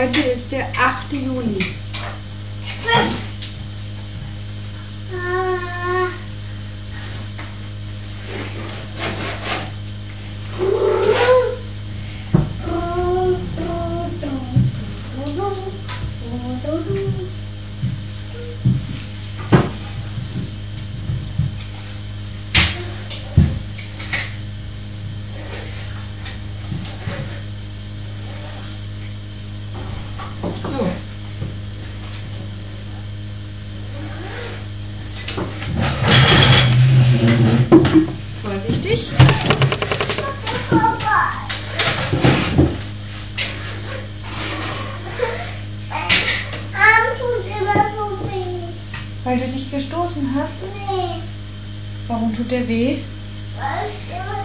Heute ist der 8. Juli. So. Vorsichtig. Arm tut immer so weh. Weil du dich gestoßen hast? Nee, Warum tut der weh? weil ich immer...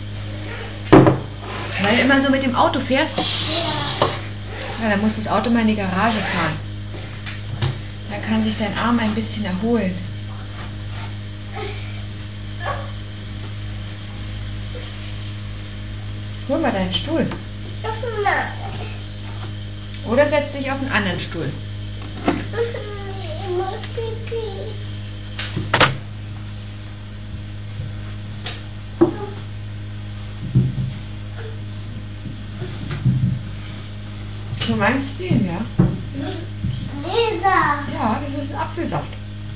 Weil du immer so mit dem Auto fährst? Ja. Ja, dann muss das Auto mal in die Garage fahren. Da kann sich dein Arm ein bisschen erholen. Hol mal deinen Stuhl. Nein. Oder setz dich auf einen anderen Stuhl. Ich muss Pipi. Du meinst den, ja? Dieser. Ja, das ist ein Apfelsaft.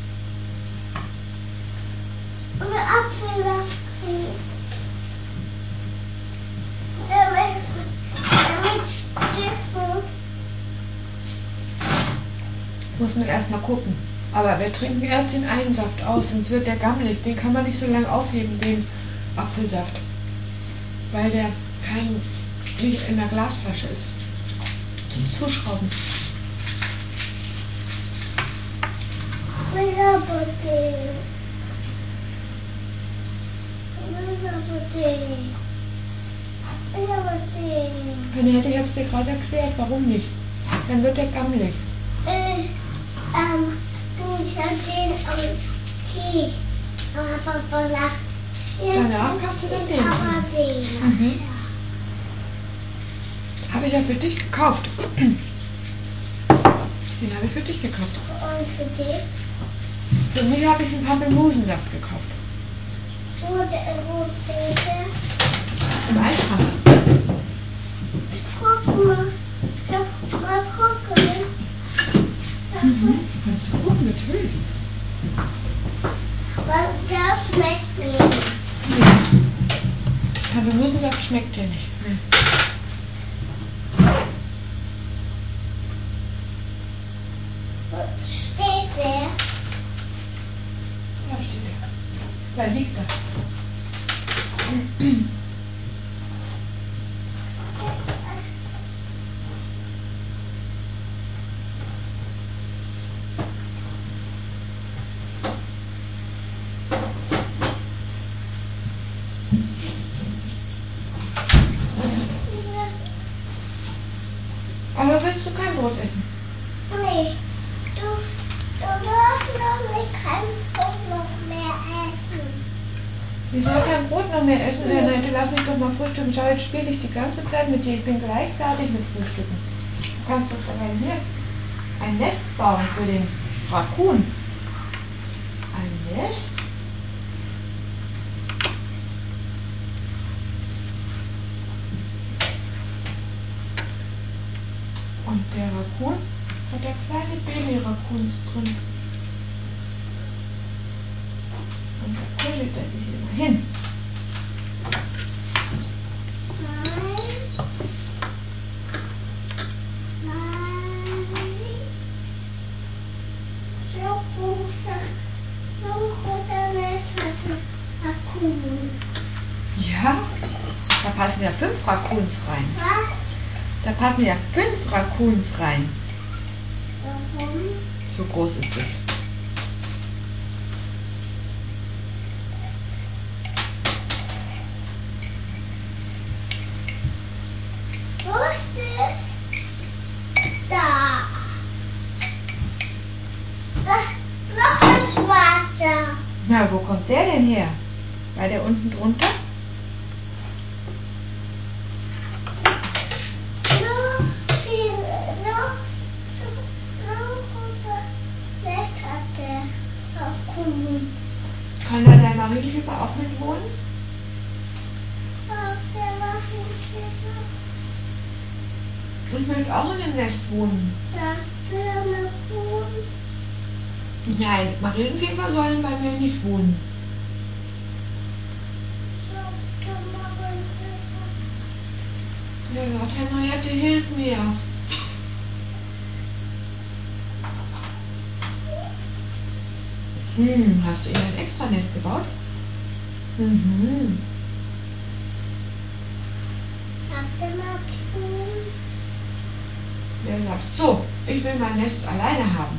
Und eine Apfelsaft kriegen. Damit Stiften. Muss man erst mal gucken. Aber wir trinken erst den einen Saft aus, sonst wird der gammelig. Den kann man nicht so lange aufheben, den Apfelsaft. Weil der nicht in der Glasflasche ist. Zum Zuschrauben. Ich habe den. Annette, ich hab's dir gerade erklärt, warum nicht. Dann wird der gammelig. Ich habe den okay. Aber Papa sagt, Danach hast du dann den. aber den. Mhm. Habe ich ja für dich gekauft. Den habe ich für dich gekauft. Und für dich? Für mich habe ich einen Pampelmusensaft gekauft. Wo steht der? Im Eisfach. Guck mal. Mal gucken. Kannst du gucken, natürlich. Weil der schmeckt mir nicht. Pampelmusensaft schmeckt dir nicht. Nee. Wo steht der? Da steht er. Da liegt er. Aber willst du kein Brot essen? Nee, du darfst noch nicht kein Brot noch mehr essen. Ich soll kein Brot noch mehr essen. Nein, lass mich doch mal frühstücken. Schau, jetzt spiele ich die ganze Zeit mit dir. Ich bin gleich fertig mit Frühstücken. Du kannst doch dann hier ein Nest bauen für den Rakun. Ein Nest? Und der Rakun hat da kleine Baby-Rakuns drin. Und da kuschelt er sich immer hin. Ja, da passen ja 5 Rakuns rein. Da passen ja 5 Rakuns rein. Warum? So groß ist es. Wo ist es? Da. Noch ein schwarzer. Na, wo kommt der denn her? War der unten drunter? Noch Ich möchte auch in dem Nest wohnen. Da will er mal wohnen. Nein, Marienkäfer sollen bei mir nicht wohnen. Ja, Gott, Henriette, hilf mir. Hast du ihnen ein extra Nest gebaut? Mhm. Habt ihr mal tun? Wer sagt, so, ich will mein Nest alleine haben.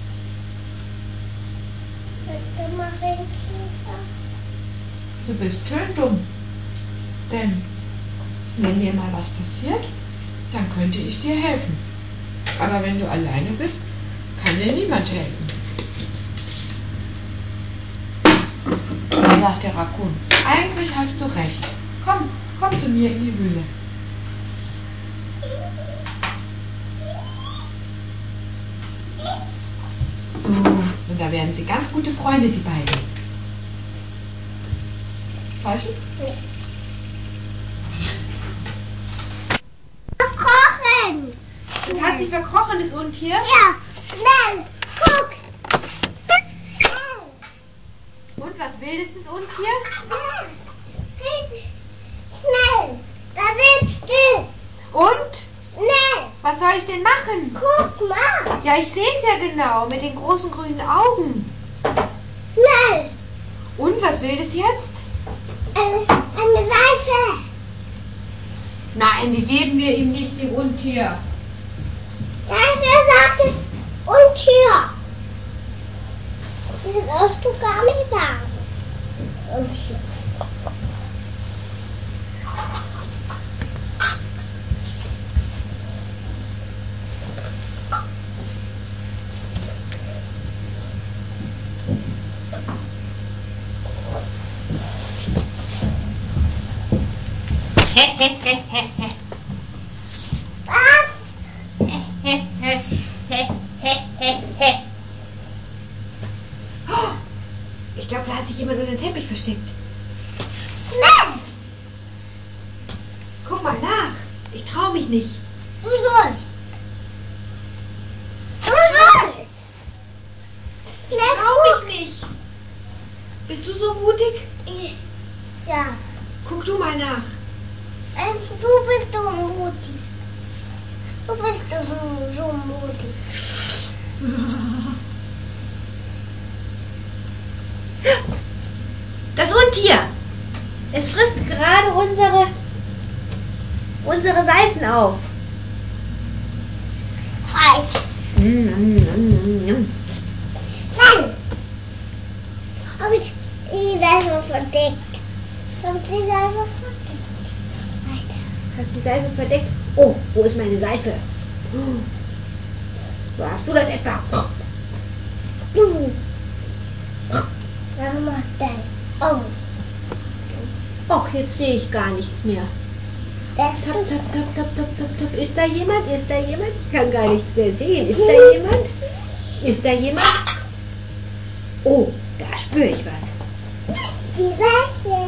Bitte mach ein Käfer. Du bist schön dumm. Denn wenn dir mal was passiert, dann könnte ich dir helfen. Aber wenn du alleine bist, kann dir niemand helfen. Da sagt der Rakun, eigentlich hast du recht. Komm zu mir in die Höhle. So, und da werden sie ganz gute Freunde, die beiden. Täuschen? Nee. Verkrochen! Es hat sich verkrochen, das Untier. Ja, schnell! Guck! Schnell! Und was will das Untier? Schnell! Da willst du! Und? Schnell! Was soll ich denn machen? Guck mal! Ja, ich sehe es ja genau, mit den großen grünen Augen. Schnell! Und was will das jetzt? Eine Seife! Nein, die geben wir ihm nicht, dem Untier. Seife sagt es Untier! Das darfst du gar nicht sagen. Untier. Was? Ich glaube, da hat sich jemand unter den Teppich versteckt. Schnell! Guck mal nach. Ich traue mich nicht. Du sollst! Du sollst! Ich Schnell, traue mich nicht. Bist du so mutig? Ja. Guck du mal nach. Du bist so mutig. Du bist so mutig. Das Untier. Es frisst gerade unsere Seifen auf. Falsch. Nein. Habe ich die Seife verdeckt. Habe ich die Seife verdeckt. Weiter. Hast die Seife verdeckt? Oh, wo ist meine Seife? Wo hast du das etwa? Du. Warum macht dein Auge? Och, jetzt sehe ich gar nichts mehr. Das Tap, tap, tap, tap, tap, tap, tap. Ist da jemand? Ist da jemand? Ich kann gar nichts mehr sehen. Ist da jemand? Ist da jemand? Oh, da spüre ich was. Die Seife.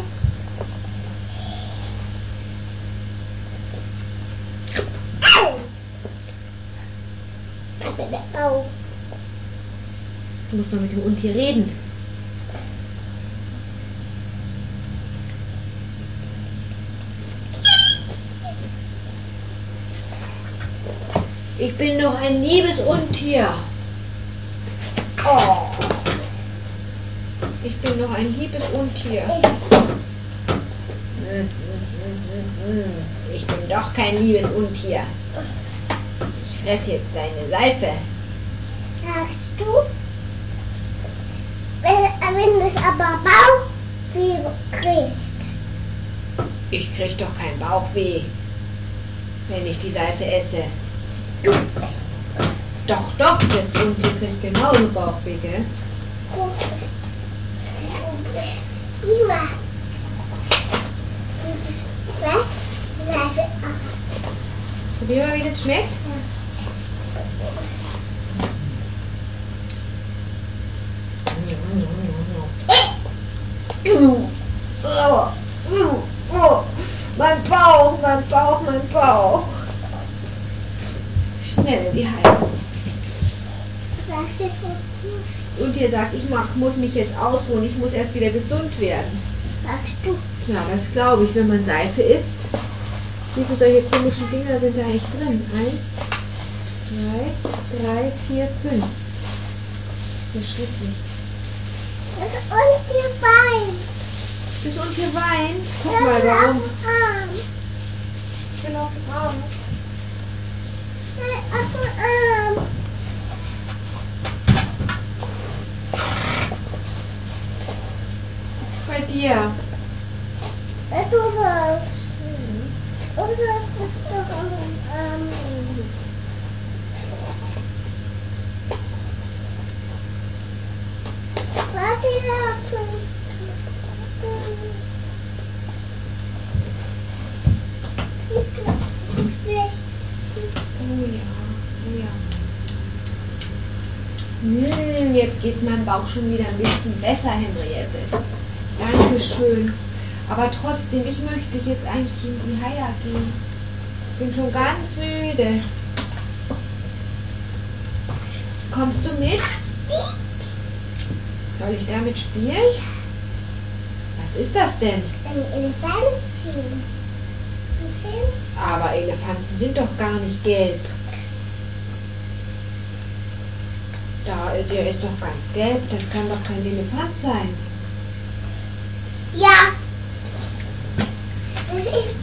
Au. Au. Du musst mal mit dem Untier reden. Ich bin doch ein liebes Untier. Oh. Ich bin doch ein liebes Untier. Ich bin doch kein liebes Untier. Ich fresse jetzt deine Seife. Sagst du? Wenn du es aber Bauchweh kriegst. Ich krieg doch kein Bauchweh, wenn ich die Seife esse. Doch, das Untier kriegt genauso Bauchweh, gell? Prima. Was? Seife ab. Probier mal, wie das schmeckt. Mein Bauch. schnell, die Heilung. Sag das nicht. Und ihr sagt, muss mich jetzt ausruhen, ich muss erst wieder gesund werden. Sagst du? Ja, das glaube ich, wenn man Seife isst. Wie viele solche komischen Dinger sind da eigentlich drin? 1, 2, 3, 4, 5. So schrecklich. Und ihr weint. Das und hier weint. Guck Ja, mal, warum? Arm. Ich will auf den Arm. Nein, auf den Arm. Bei dir. Du sollst. Und das ist doch auf den Arm. Warte, laufen. Oh ja, oh ja. Jetzt geht's meinem Bauch schon wieder ein bisschen besser, Henriette. Dankeschön. Aber trotzdem, ich möchte jetzt eigentlich in die Haia gehen. Ich bin schon ganz müde. Kommst du mit? Soll ich damit spielen? Was ist das denn? Ein Elefantchen. Aber Elefanten sind doch gar nicht gelb. Der ist doch ganz gelb. Das kann doch kein Elefant sein. Ja. Das ist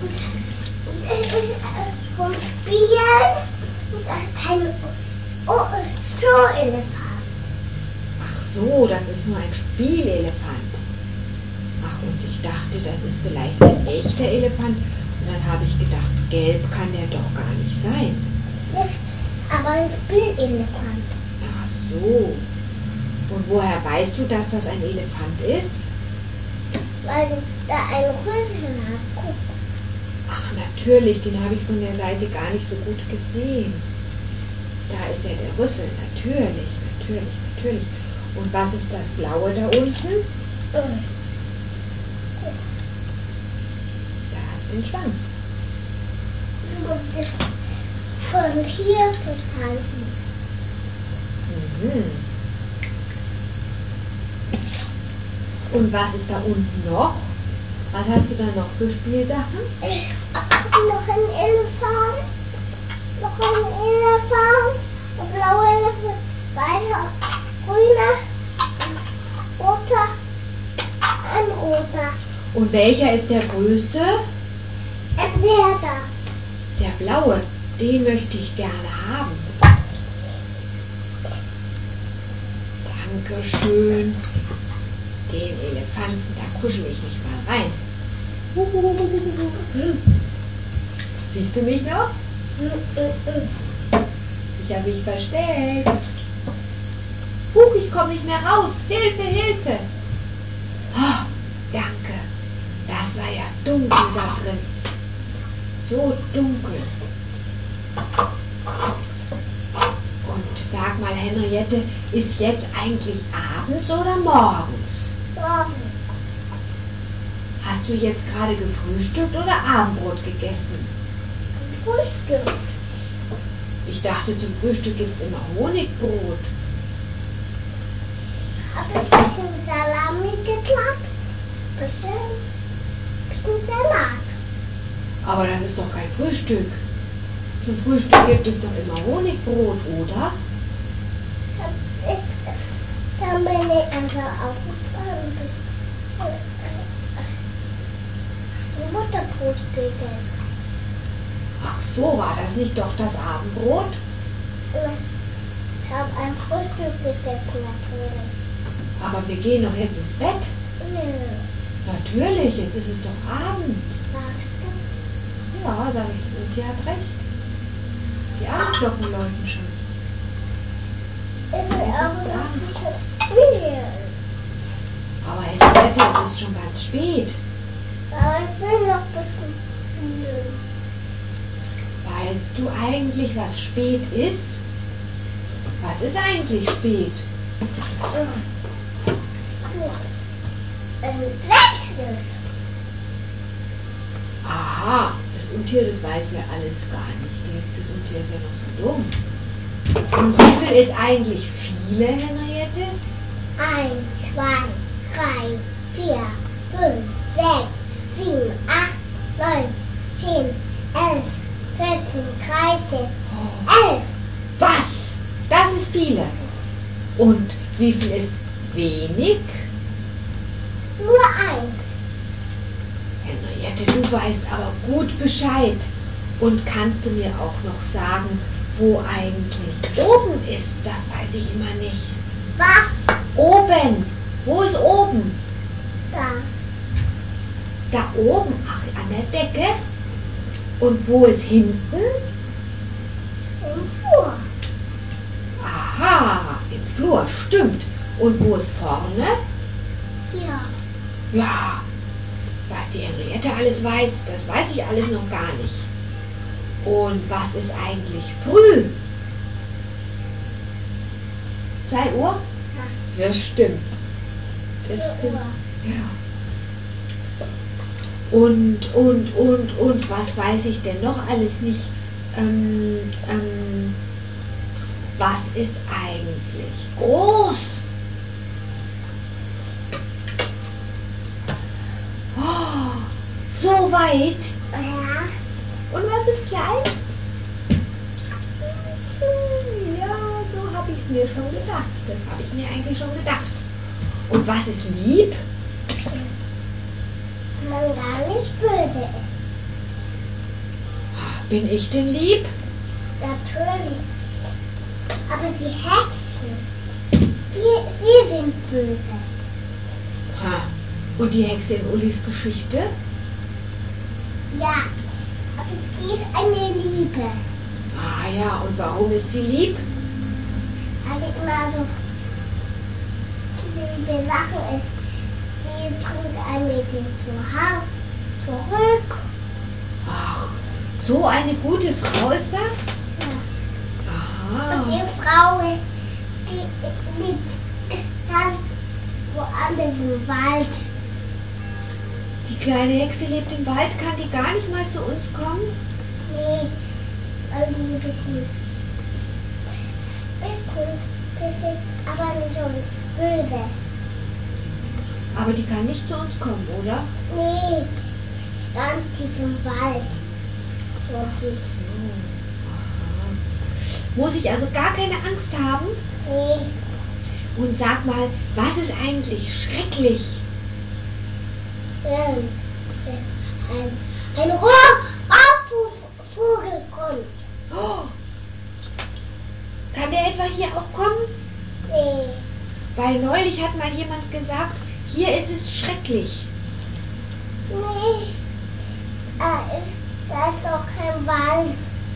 vom Spielen und kein Zoo-Elefant. Ach so, das ist nur ein Spielelefant. Ach, und ich dachte, das ist vielleicht ein echter Elefant. Und dann habe ich gedacht, gelb kann der doch gar nicht sein. Das ist aber ein Spielelefant. Ach so. Und woher weißt du, dass das ein Elefant ist? Weil da ein Rüssel hat. Guck. Ach, natürlich, den habe ich von der Seite gar nicht so gut gesehen. Da ist ja der Rüssel, natürlich. Und was ist das Blaue da unten? Guck. Der hat den Schwanz. Du musst es von hier verteilen. Mhm. Und was ist da unten noch? Was hast du da noch für Spielsachen? Noch ein Elefant. Ein blauer Elefant. Weißer, grüner, roter, ein roter. Und welcher ist der größte? Ein Werder. Der blaue. Den möchte ich gerne haben. Dankeschön. Den Elefanten, da kuschel ich mich mal rein. Siehst du mich noch? Ich habe mich versteckt. Huch, ich komme nicht mehr raus. Hilfe, Hilfe. Oh, danke. Das war ja dunkel da drin. So dunkel. Und sag mal, Henriette, ist jetzt eigentlich abends oder morgens? Morgen. Hast du jetzt gerade gefrühstückt oder Abendbrot gegessen? Frühstück. Ich dachte, zum Frühstück gibt es immer Honigbrot. Habe ich ein bisschen Salami geklappt? Bisschen Salat. Aber das ist doch kein Frühstück. Zum Frühstück gibt es doch immer Honigbrot, oder? Dann bin ich einfach aufgestanden. Butterbrot gegessen. Ach so, war das nicht doch das Abendbrot? Ich habe ein Frühstück gegessen, natürlich. Aber wir gehen doch jetzt ins Bett. Nö. Natürlich, jetzt ist es doch Abend. Magst du? Ja, sag ich das, und sie hat recht. Die Abendglocken läuten schon. Ich will Jetzt aber ist es noch Abend. nicht spielen. Aber Henriette, es ist schon ganz spät. Aber ich will noch ein bisschen spielen. Weißt du eigentlich, was spät ist? Was ist eigentlich spät? Ein letztes. Aha, das Untier, das weiß ja alles gar nicht. Gell? Das Untier ist ja noch so dumm. Und wie viel ist eigentlich viele, Henriette? 1, 2, 3, 4, 5, 6, 7, 8, 9, 10, 11, 14, 13, 11. Was? Das ist viele. Und wie viel ist wenig? Nur 1. Henriette, du weißt aber gut Bescheid. Und kannst du mir auch noch sagen, wo eigentlich oben ist? Das weiß ich immer nicht. Was? Oben. Wo ist oben? Da. Da oben, ach, an der Decke. Und wo ist hinten? Im Flur. Aha, im Flur, stimmt. Und wo ist vorne? Ja. Ja, was die Henriette alles weiß, das weiß ich alles noch gar nicht. Und was ist eigentlich früh? 2 Uhr? Ja. Das stimmt. Das 4 stimmt. Uhr. Ja. Und was weiß ich denn noch alles nicht? Was ist eigentlich groß? Oh, so weit. Ja. Und was ist klein? Ja, so habe ich es mir schon gedacht. Das habe ich mir eigentlich schon gedacht. Und was ist lieb? Wenn man gar nicht böse ist. Bin ich denn lieb? Natürlich. Aber die Hexen, die sind böse. Ha. Und die Hexe in Ulis Geschichte? Ja. Aber die ist eine Liebe. Ah ja, und warum ist die lieb? Weil die immer so liebe Sachen ist. Die bringt ein Mädchen zu Hause zurück. Ach, so eine gute Frau ist das? Ja. Aha. Und die Frau, die ist dann woanders im Wald. Die kleine Hexe lebt im Wald, kann die gar nicht mal zu uns kommen? Nee, weil die ein bisschen, aber nicht so böse. Aber die kann nicht zu uns kommen, oder? Nee, ganz tief im Wald. Und die, Aha. Muss ich also gar keine Angst haben? nee, Und sag mal, was ist eigentlich schrecklich? wenn ein Vogel kommt. Oh. Kann der etwa hier auch kommen? Nee, Weil neulich hat mal jemand gesagt, hier ist es schrecklich. nee, da ist doch kein Wald.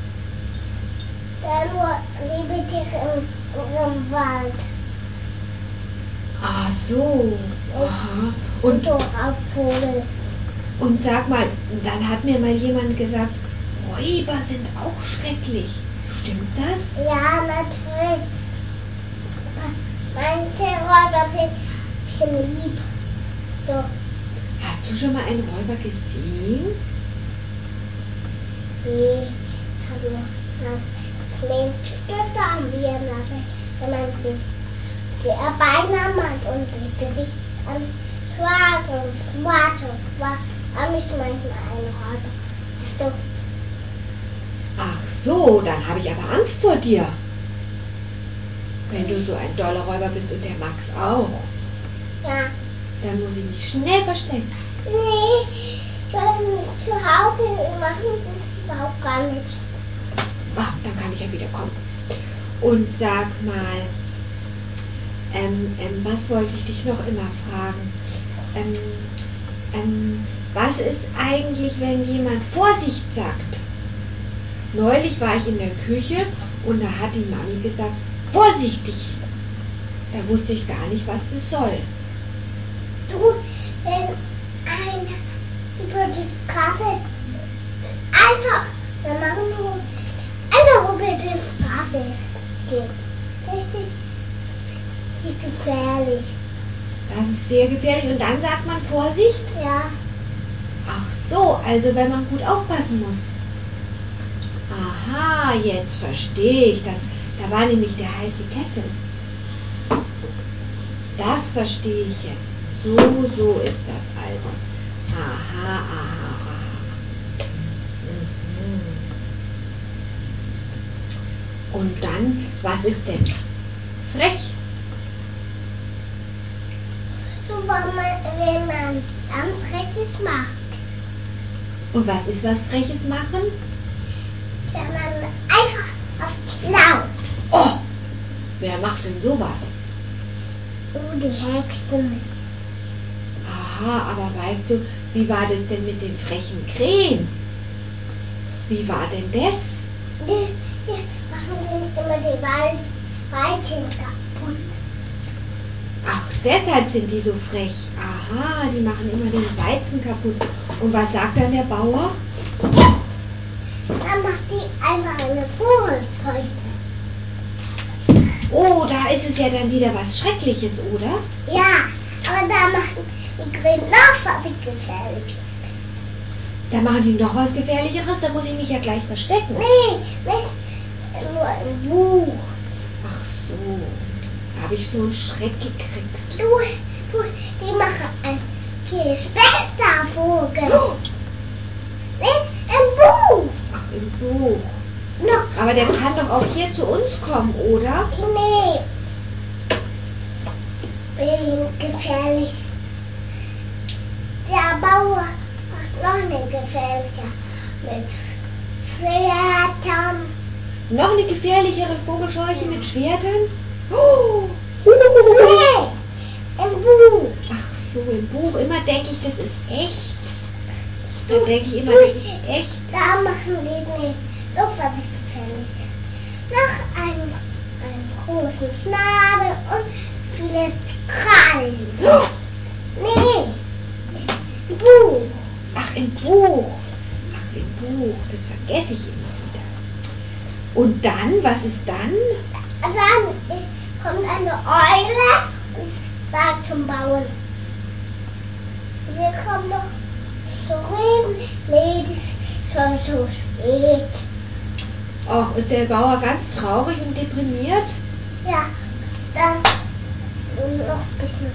Da nur Lebetiere im Wald. Ach so. Aha. Und so ein Vogel. Und sag mal, dann hat mir mal jemand gesagt, Räuber sind auch schrecklich. Stimmt das? Ja, natürlich. Manche Räuber sind ein bisschen lieb. So, Hast du schon mal einen Räuber gesehen? nee, haben wir Menschstifte haben wir in der Welt, wenn man die Beine malt und die Gesicht an schwarz war ist manchmal ein Räuber. Weißt du? Ach so, dann habe ich aber Angst vor dir. Wenn du so ein doller Räuber bist und der Max auch, Ja. dann muss ich mich schnell verstecken. Nee, wenn zu Hause machen sie es überhaupt gar nicht. Ach, dann kann ich ja wieder kommen. Und sag mal, was wollte ich dich noch immer fragen? Was ist eigentlich, wenn jemand Vorsicht sagt? Neulich war ich in der Küche und da hat die Mami gesagt, vorsichtig. Da wusste ich gar nicht, was das soll. Du, wenn einer über die Straße wenn man nur einfach über die Straße geht, richtig gefährlich. Das ist sehr gefährlich und dann sagt man Vorsicht? Ja, Ach so, also wenn man gut aufpassen muss. Aha, jetzt verstehe ich das. Da war nämlich der heiße Kessel. Das verstehe ich jetzt. So ist das also. Aha. Mhm. Und dann, was ist denn frech? So, wenn man dann Freches macht. Und was ist was Freches machen? Wenn man einfach was klaut. Oh, wer macht denn sowas? Oh, die Hexen. Aha, aber weißt du, wie war das denn mit den frechen Krähen? Wie war denn das? Die machen immer die Weilchen kaputt. Ach, deshalb sind die so frech. Aha, die machen immer den Weizen kaputt. Und was sagt dann der Bauer? Dann macht die einfach eine Vogelfäuste. Oh, da ist es ja dann wieder was Schreckliches, oder? Ja, aber da machen die Krähen noch was gefährlich. Da machen die noch was Gefährlicheres, da muss ich mich ja gleich verstecken. Nee, nicht nur im Buch. Ach so, da habe ich so einen Schreck gekriegt. Die machen einen Gespenstervogel. Oh. Nicht im Buch. Ach, im Buch. Noch. Aber der kann doch auch hier zu uns kommen, oder? Nee. Bin gefährlich. Der Bauer macht noch eine gefährliche mit Schwertern. Noch eine gefährlichere Vogelscheuche mit Schwertern? Oh. Nee, im Buch. Ach so, im Buch. Immer denke ich, das ist echt. Da denke ich immer, das ist echt. Da machen die nicht so was gefährlich. Noch einen großen Schnabel und viele Krallen. Oh. Nee, im Buch. Ach, im Buch. Ach, im Buch. Das vergesse ich immer wieder. Und dann, was ist dann? Dann kommt eine Eule und sagt zum Bauern, wir kommen doch zu reden. Nee, das ist schon so spät. Ach, ist der Bauer ganz traurig und deprimiert? Ja, dann noch ein bisschen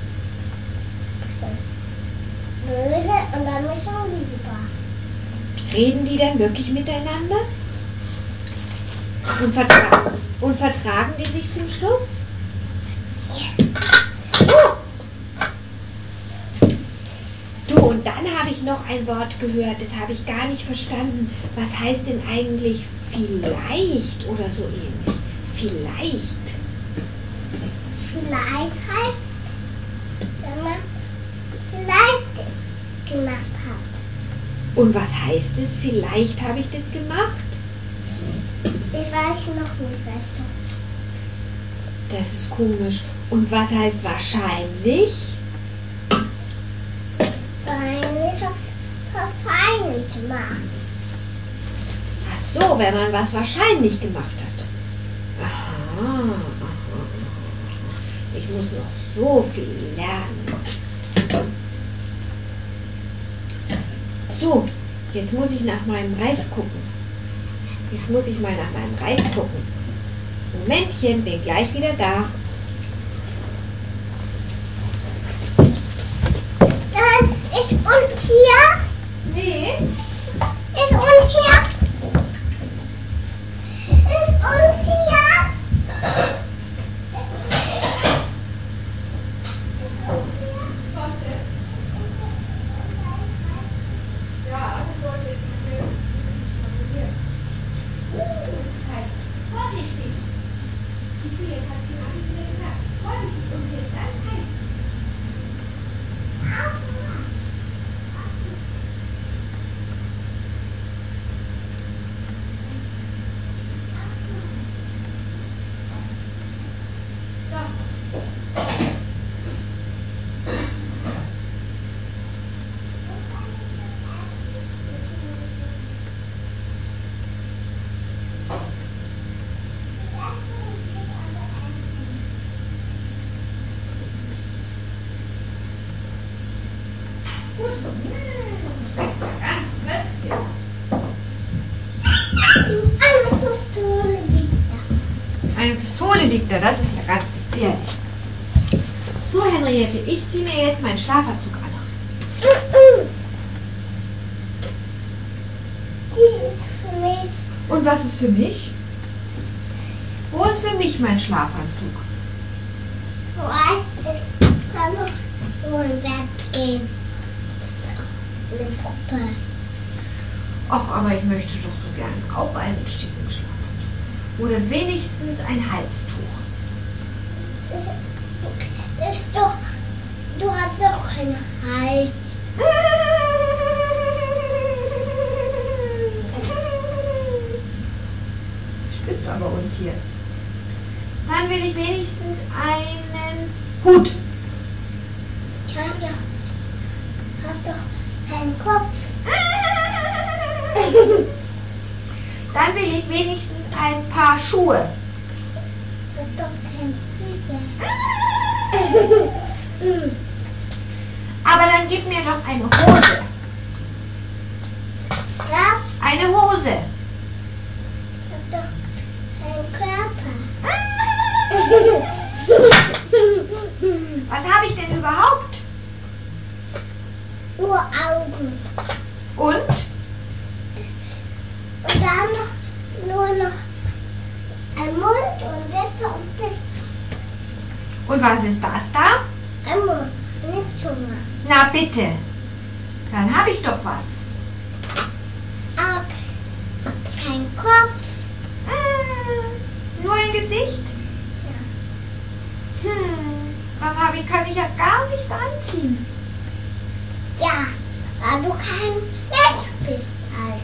böse und dann ist er lieber. Reden die denn wirklich miteinander? Und vertragen die sich zum Schluss? Ja. Du, und dann habe ich noch ein Wort gehört, das habe ich gar nicht verstanden. Was heißt denn eigentlich vielleicht oder so ähnlich? Vielleicht. Vielleicht heißt, wenn man vielleicht gemacht hat. Und was heißt es? Vielleicht habe ich das gemacht? Ich weiß noch nicht besser. Das ist komisch. Und was heißt wahrscheinlich? Wahrscheinlich verfeinert machen. Ach so, wenn man was wahrscheinlich gemacht hat. Aha. Ich muss noch so viel lernen. So, jetzt muss ich nach meinem Reis gucken. Jetzt muss ich mal nach meinem Reis gucken. Momentchen, bin gleich wieder da. Dann ist und hier. Nee. Ist und hier. Ist und hier. Ja, das sollte ich formulieren. Das heißt, vorsichtig. Siehst du, jetzt hat sie gerade wieder gesagt. Vorsichtig und jetzt ganz heiß. meinen Schlafanzug, Anna. Die ist für mich. Und was ist für mich? Wo ist für mich mein Schlafanzug? Du weißt, ich kann noch nur im Bett gehen. Das ist eine Puppe. Ach, aber ich möchte doch so gern auch einen schicken Schlafanzug. Oder wenigstens ein Halstuch. Das ist doch. Du hast doch keinen Hals. Stimmt aber, Untier. Dann will ich wenigstens einen Hut. Hast doch keinen Kopf. Dann will ich wenigstens ein paar Schuhe. Hast doch keine Füße. Aber dann gib mir doch eine Hose. Ja? Eine Hose. Hast doch keinen Körper. Was habe ich denn überhaupt? Nur Augen. Und? Und dann nur noch ein Mund und das und das. Und was ist das da? Ein Mund, eine Zunge. Na bitte. Dann habe ich doch was. Auch kein Kopf. Nur ein Gesicht? Ja. Dann kann ich ja gar nichts anziehen. Ja, weil du kein Mensch bist halt.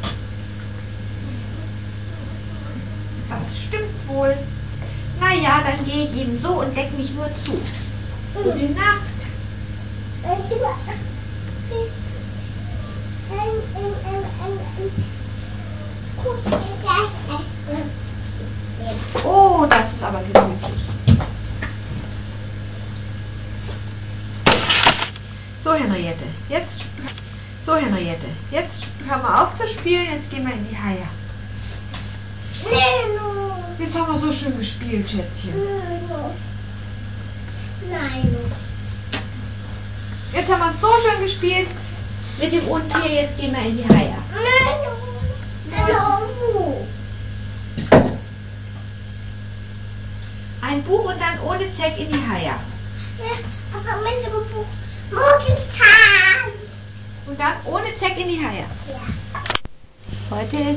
Das stimmt wohl. Na ja, dann gehe ich eben so und deck mich nur zu. Gute Nacht. Und du bist Oh, das ist aber gemütlich. So, Henriette, jetzt hören wir auf zu spielen, jetzt gehen wir in die Haie. Jetzt haben wir so schön gespielt, Schätzchen. Nein. Jetzt haben wir so schön gespielt mit dem Untier, jetzt gehen wir in die Haie. Ein Buch und dann ohne Zeck in die Haie. Aber mit dem Buch Mugelzahn. Und dann ohne Zeck in die Haie. Ja. Heute ist